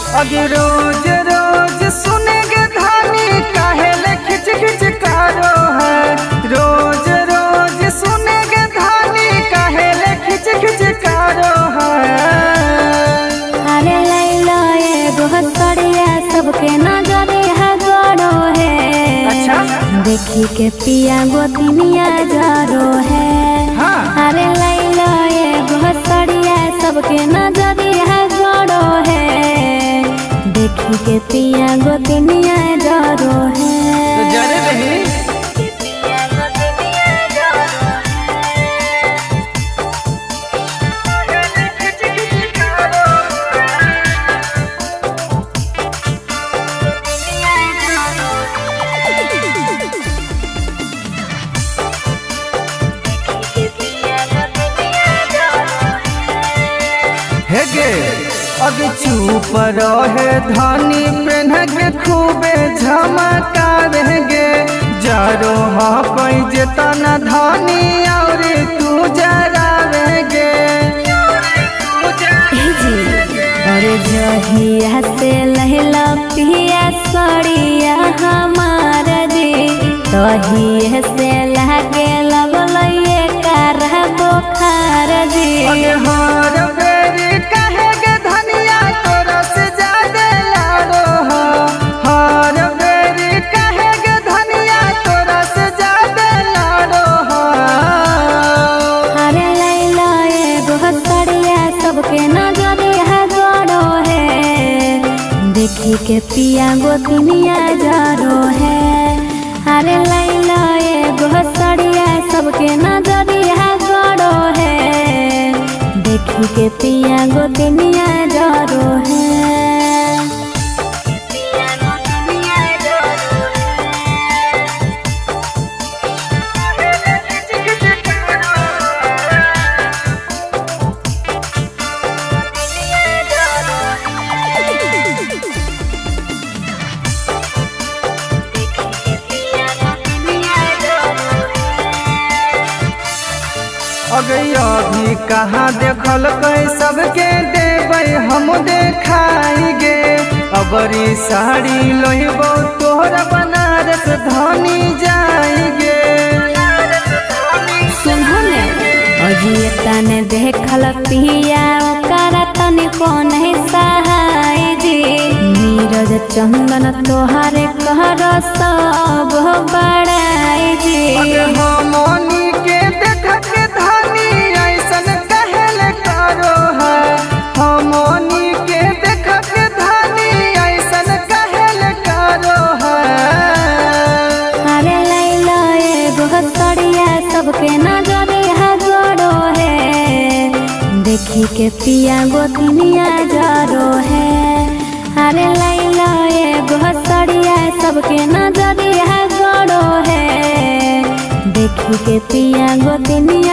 अगे रोज रोज सुनेगे धानी काहे ले खिच खिच कारो है। रोज रोज सुनेगे धानी काहे ले खिच खिच कारो है। अरे लैला एगो सड़िया सबके नजरिया गड़ो है। अच्छा देखी के पिया गोतिनिया जरो है। हाँ। अरे लैला एगो सड़िया सबके नजरिया गड़ो है। देखी के पिया गोतिनिया जरो है। तो जरे रही हेगे अगे चुप रहे धानी पेन के खूबे झमका रहेगे। जरो हाँ कोई जेतना धानी और तू जरा रहेगे। अरे जहिया से लहला पिया सड़िया हमार जी तहिए से लागे लगल ये कार बोखार जी। अगे हार बेरी कहेगे धनिया तोरा से ज्यादा लाडो है। हार बेरी कहेगे धनिया तोरा से ज्यादा लाडो है। अरे लैला एगो सड़िया सबके नजरिया गड़ो है। देखी के पिया गोतिनिया जरो है। अरे लैला एगो सड़िया सबके नजरिया गड़ो है। देखी के पिया गोतिनिया जरो है। अगे अभी कहाँ देखल कई सबके देबै हम देखाएंगे। अबरी साड़ी लोहिबो तोहरा बनारस धनी जाएंगे। सुनो ने अजी तने देखल पिया ओकरा तनिको नहीं सहाय जी। नीरज चंदन तोहरे कहर सब बड़ाई जी। अगे हमनी के देखत के धानी ऐसन कहल करो है। हमनी के देखत के धानी ऐसन कहल करो है। अरे लैला एगो सड़िया सबके नजरिया गड़ो है। देखी के पिया गोतिनिया जरो है। अरे लैला एगो सड़िया सबके नजरिया गड़ो है। देखी के पिया गोतिनिया